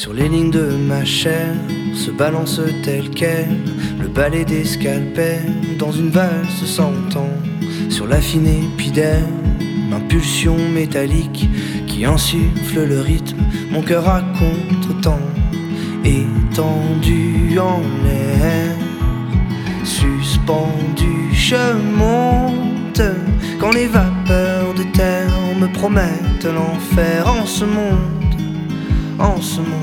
Sur les lignes de ma chair se balance tel quel le balai des scalpels dans une valse sans temps. Sur la fine épiderme, impulsion métallique qui insuffle le rythme, mon cœur à contre-temps. Étendu en l'air, suspendu, je monte quand les vapeurs de terre me promettent l'enfer en ce monde, en ce monde.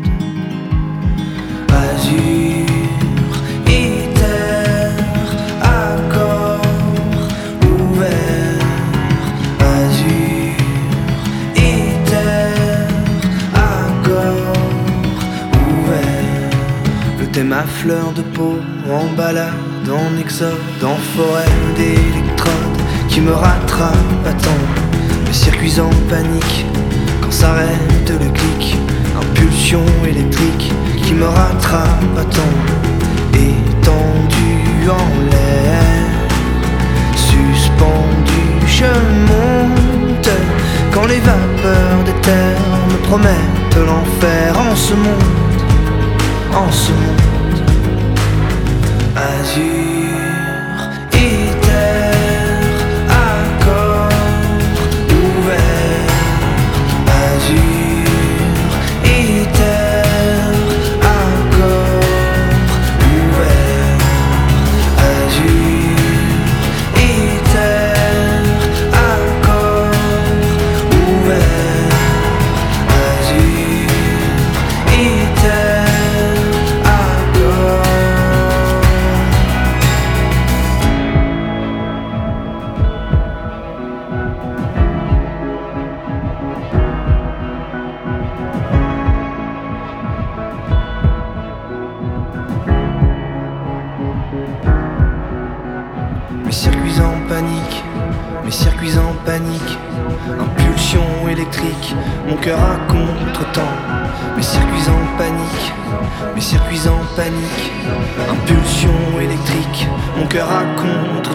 Azur, éther, accord ouvert. Azur, éther, accord ouvert. Le thème à fleur de peau, en balade, en exode, en forêt d'électrodes qui me rattrape à temps. Les circuits en panique quand s'arrête le clic. Impulsion électrique qui me rattrape à temps. Étendu en l'air, suspendu, je monte quand les vapeurs des terres me promettent l'enfer en ce monde, en ce monde. Azur, éther, accord ouvert. Azur, éther, accord ouvert. Azur, éther, accord ouvert. Azur, éther, accord. Mes circuits en panique, mes circuits en panique. Impulsion électrique, mon cœur à contre-temps. Mes circuits en panique, mes circuits en panique. Impulsion électrique, mon cœur à contre-temps.